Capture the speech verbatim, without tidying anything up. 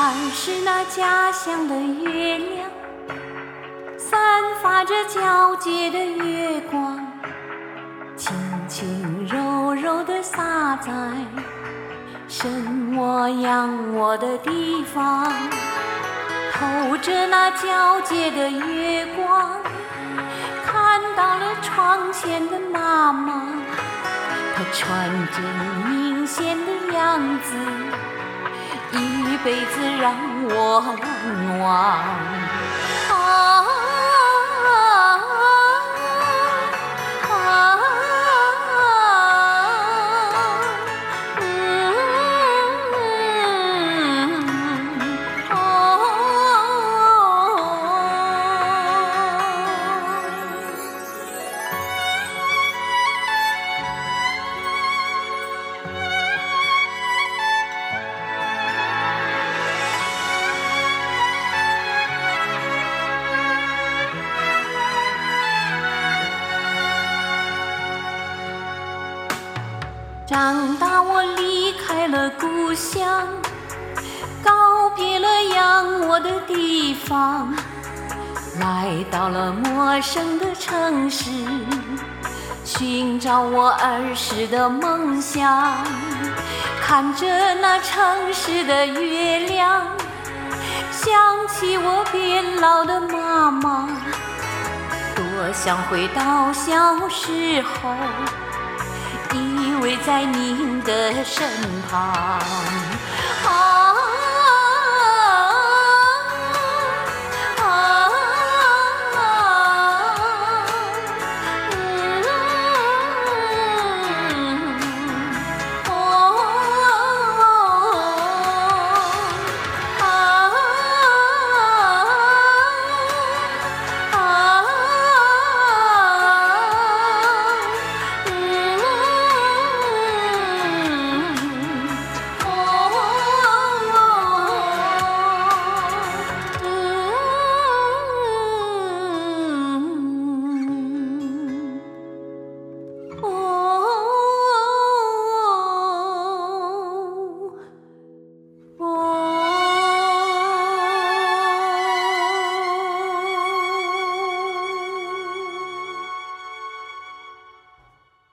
儿时那家乡的月亮，散发着皎洁的月光，轻轻柔柔地洒在生我养我的地方。透着那皎洁的月光，看到了窗前的妈妈，她穿着明显的样子，一辈子让我难忘。啊长大我离开了故乡，告别了养我的地方，来到了陌生的城市，寻找我儿时的梦想。看着那城市的月亮，想起我变老的妈妈，多想回到小时候，依偎在您的身旁。啊